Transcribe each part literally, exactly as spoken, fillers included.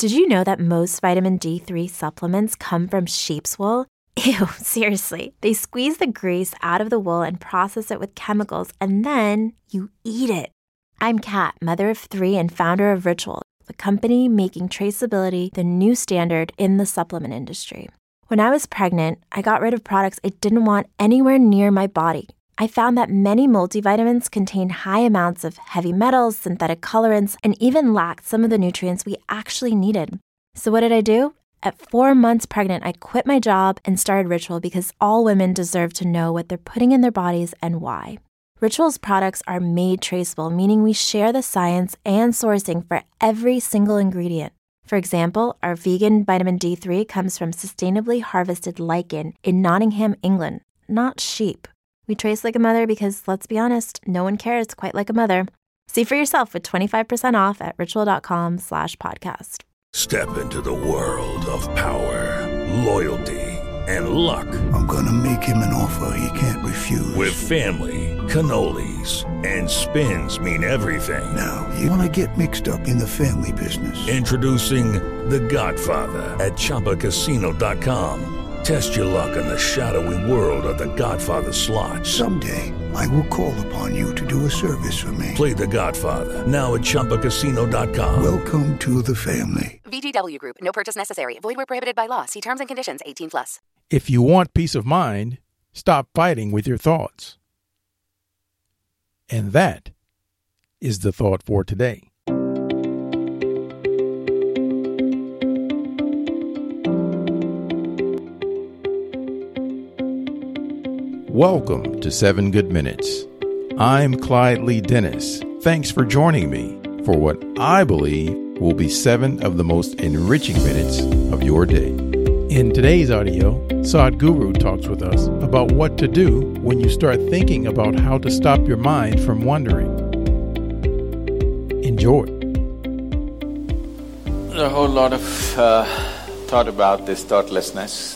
Did you know that most vitamin D three supplements come from sheep's wool? Ew, seriously. They squeeze the grease out of the wool and process it with chemicals, and then you eat it. I'm Kat, mother of three and founder of Ritual, the company making traceability the new standard in the supplement industry. When I was pregnant, I got rid of products I didn't want anywhere near my body. I found that many multivitamins contain high amounts of heavy metals, synthetic colorants, and even lacked some of the nutrients we actually needed. So what did I do? At four months pregnant, I quit my job and started Ritual because all women deserve to know what they're putting in their bodies and why. Ritual's products are made traceable, meaning we share the science and sourcing for every single ingredient. For example, our vegan vitamin D three comes from sustainably harvested lichen in Nottingham, England, not sheep. We trace like a mother because, let's be honest, no one cares quite like a mother. See for yourself with twenty-five percent off at ritual.com slash podcast. Step into the world of power, loyalty, and luck. I'm gonna make him an offer he can't refuse. With family, cannolis, and spins mean everything. Now, you wanna get mixed up in the family business. Introducing The Godfather at Chumba Casino dot com. Test your luck in the shadowy world of The Godfather slot. Someday, I will call upon you to do a service for me. Play The Godfather, now at Chumba Casino dot com. Welcome to the family. V G W Group. No purchase necessary. Void where prohibited by law. See terms and conditions. eighteen plus. If you want peace of mind, stop fighting with your thoughts. And that is the thought for today. Welcome to Seven Good Minutes. I'm Clyde Lee Dennis. Thanks for joining me for what I believe will be seven of the most enriching minutes of your day. In today's audio, Sadhguru talks with us about what to do when you start thinking about how to stop your mind from wandering. Enjoy. There's a whole lot of uh, thought about this thoughtlessness.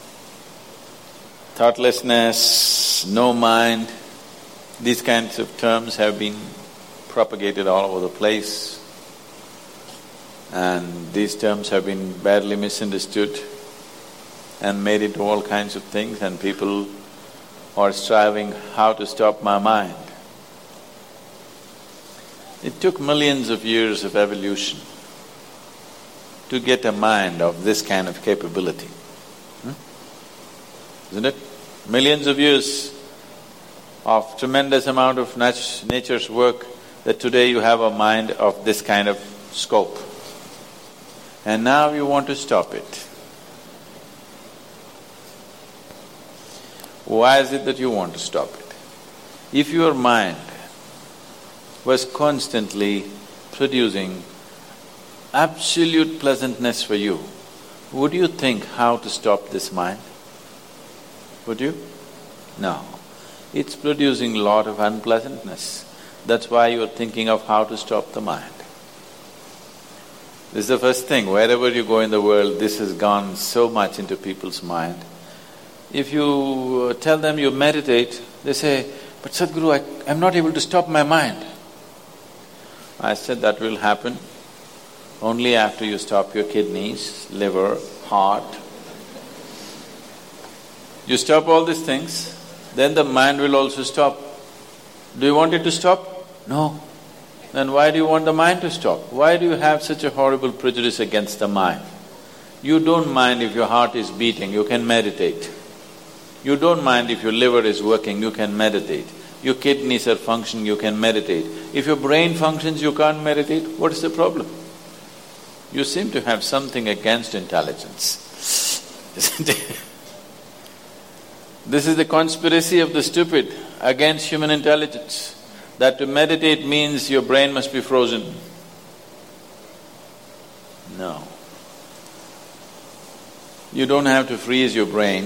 Thoughtlessness, no mind, these kinds of terms have been propagated all over the place, and these terms have been badly misunderstood and made into all kinds of things, and people are striving how to stop my mind. It took millions of years of evolution to get a mind of this kind of capability. Isn't it? Millions of years of tremendous amount of nat- nature's work that today you have a mind of this kind of scope. And now you want to stop it. Why is it that you want to stop it? If your mind was constantly producing absolute pleasantness for you, would you think how to stop this mind? Would you? No. It's producing a lot of unpleasantness. That's why you're thinking of how to stop the mind. This is the first thing. Wherever you go in the world, this has gone so much into people's mind. If you tell them you meditate, they say, "But Sadhguru, I, I'm not able to stop my mind." I said that will happen only after you stop your kidneys, liver, heart. You stop all these things, then the mind will also stop. Do you want it to stop? No. Then why do you want the mind to stop? Why do you have such a horrible prejudice against the mind? You don't mind if your heart is beating, you can meditate. You don't mind if your liver is working, you can meditate. Your kidneys are functioning, you can meditate. If your brain functions, you can't meditate, what is the problem? You seem to have something against intelligence, isn't it? This is the conspiracy of the stupid against human intelligence, that to meditate means your brain must be frozen. No. You don't have to freeze your brain.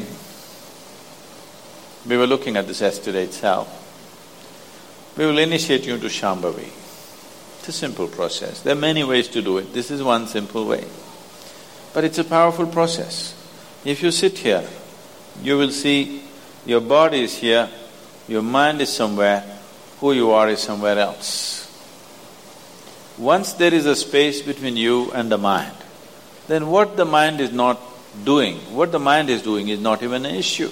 We were looking at this yesterday itself. We will initiate you into Shambhavi. It's a simple process. There are many ways to do it. This is one simple way. But it's a powerful process. If you sit here, you will see your body is here, your mind is somewhere, who you are is somewhere else. Once there is a space between you and the mind, then what the mind is not doing, what the mind is doing is not even an issue.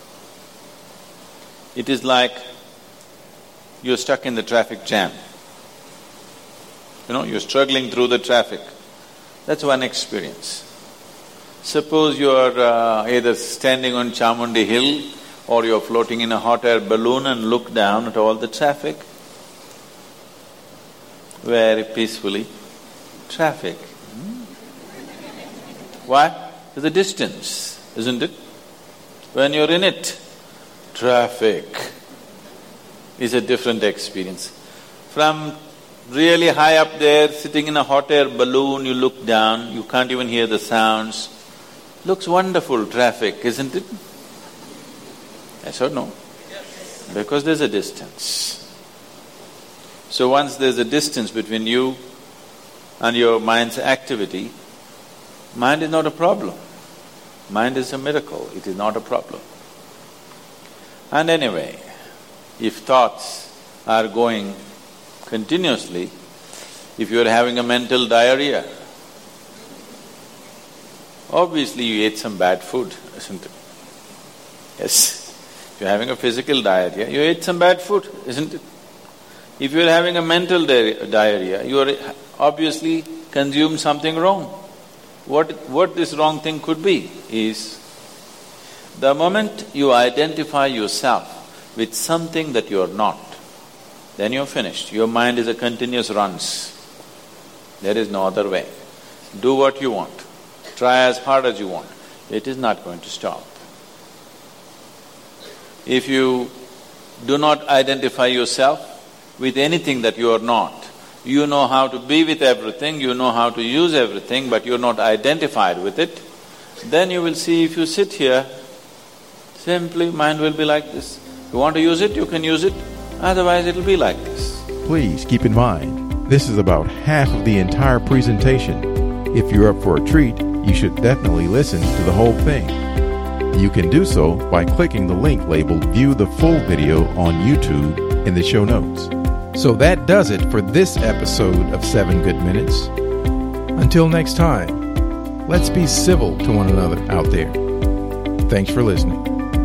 It is like you're stuck in the traffic jam. You know, you're struggling through the traffic. That's one experience. Suppose you're uh, either standing on Chamundi Hill or you're floating in a hot air balloon and look down at all the traffic. Very peacefully. Traffic. Hmm? Why? There's a distance, isn't it? When you're in it, traffic is a different experience. From really high up there, sitting in a hot air balloon, you look down, you can't even hear the sounds. Looks wonderful, traffic, isn't it? Yes or no? Yes. Because there's a distance. So once there's a distance between you and your mind's activity, mind is not a problem. Mind is a miracle, it is not a problem. And anyway, if thoughts are going continuously, if you are having a mental diarrhea, obviously you ate some bad food, isn't it? Yes. If you're having a physical diarrhea, you ate some bad food, isn't it? If you're having a mental di- diarrhea, you are obviously consumed something wrong. What, what this wrong thing could be is, the moment you identify yourself with something that you are not, then you're finished. Your mind is a continuous runs. There is no other way. Do what you want. Try as hard as you want. It is not going to stop. If you do not identify yourself with anything that you are not, you know how to be with everything, you know how to use everything, but you're not identified with it, then you will see if you sit here, simply mind will be like this. You want to use it, you can use it, otherwise it'll be like this. Please keep in mind, this is about half of the entire presentation. If you're up for a treat, you should definitely listen to the whole thing. You can do so by clicking the link labeled View the Full Video on YouTube in the show notes. So that does it for this episode of Seven Good Minutes. Until next time, let's be civil to one another out there. Thanks for listening.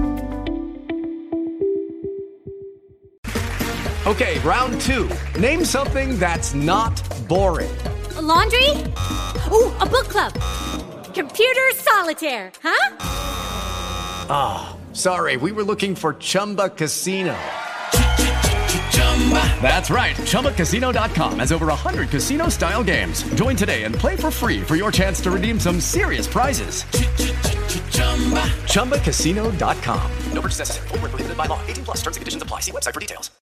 Okay, round two. Name something that's not boring. A laundry? Ooh, a book club. Computer solitaire, huh? Ah, oh, sorry, we were looking for Chumba Casino. That's right, Chumba Casino dot com has over one hundred casino-style games. Join today and play for free for your chance to redeem some serious prizes. Chumba Casino dot com. No purchase necessary. Void where prohibited by law. eighteen plus terms and conditions apply. See website for details.